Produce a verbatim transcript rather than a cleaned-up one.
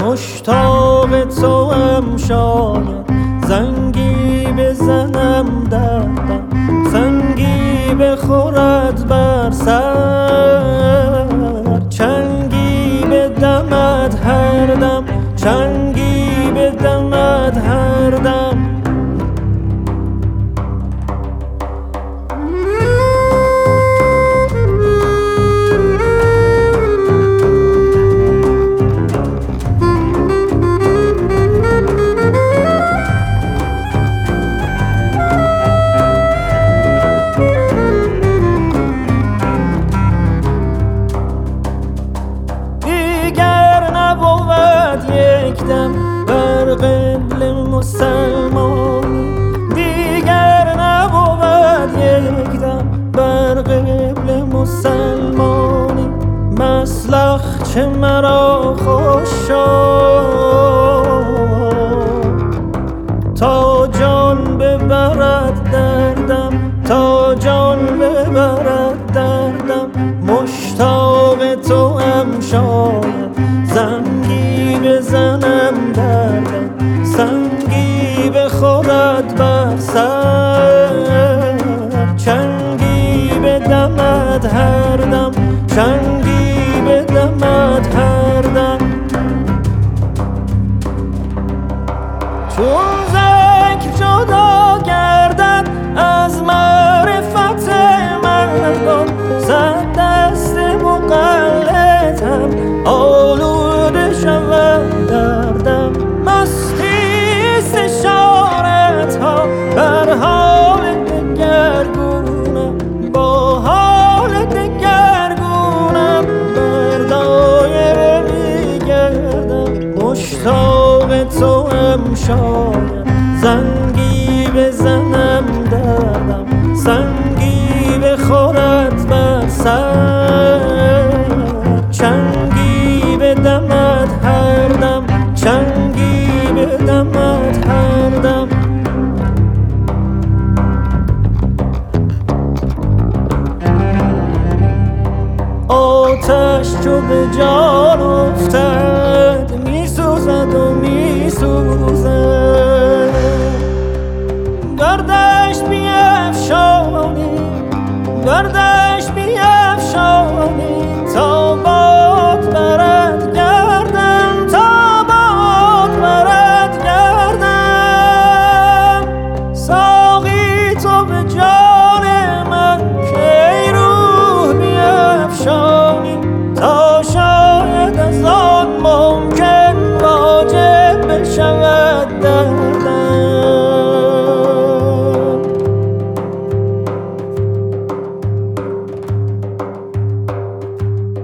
مشتاق تو هم شاید زنگی بزنم دردم، سنگی بخورد بر سر، چنگی بدمد هر دم، چنگی بدمد هر دم. بر قبل مسلمانی دیگر نبود یک دم، بر قبل مسلمانی. مسلخ چه مرا خوش شد تا جان ببرد دردم، تا جان ببرد دردم. مشتاق تو هم شاید زنگی بزنم دردم، سنگی بخورد بر سر، چنگی بدمد هر دم، چنگی بدمد هر دم. چون ذکر جدا گردد از معرفت مردم، صد دست مقلدم آلوده شود دردم. مستیست اشارت ها بر حال دگرگونم، با حال دگرگونم بر دایره میگردم. مشتاق تو هم شاید زنگی بزنم دردم، سنگی بخورد بر سر، چنگی بدمد هر دم، چنگی بدمد هر دم. آتش چو به جان افتد